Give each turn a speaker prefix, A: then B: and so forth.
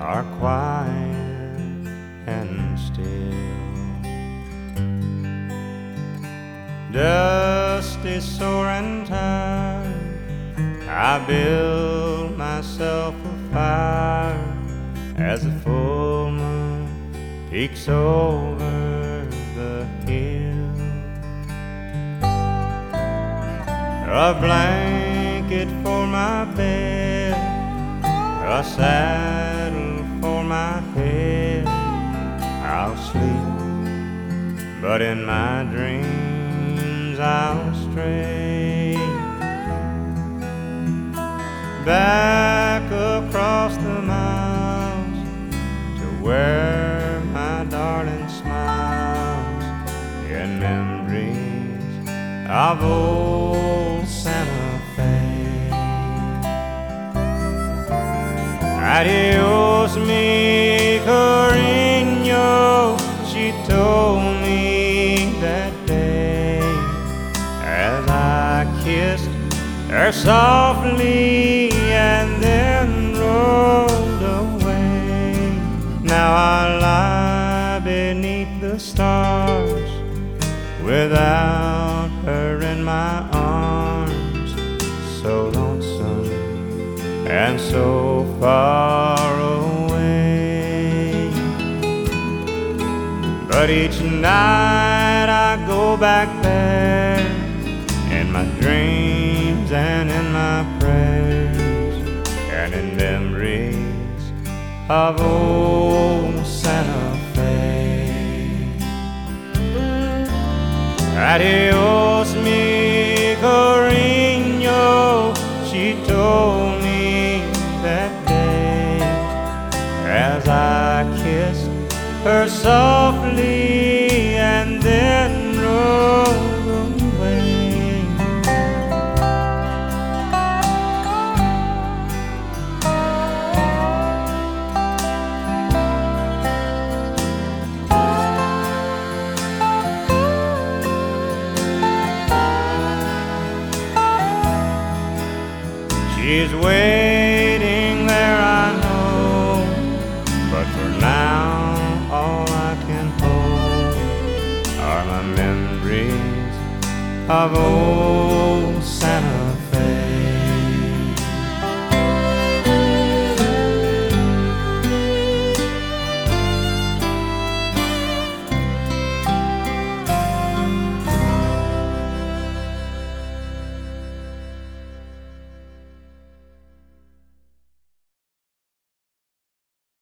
A: are quiet and still. Dusty, sore and tired, I build myself a fire as the full moon peeks over the hill. A blanket for my bed, a saddle for my head. I'll sleep, but in my dreams I'll stray back across the miles to where my darling smiles in memories of old Santa Fe. Adios, mi cariño, she told me that day as I kissed her softly and then rolled away. Now I lie beneath the stars without her in my arms, so lonesome and so far away. But each night I go back there in my dreams and in my prayers and in memories of old Santa Fe. Adios, mi cariño, she told me that day as I kissed her softly and then rolled away. She's waiting there, I know, but for now all I can hold are my memories of old Santa